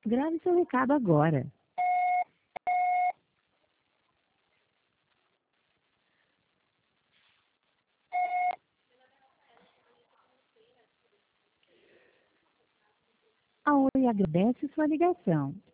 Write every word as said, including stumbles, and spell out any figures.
Grave seu recado agora. A Oi agradece sua ligação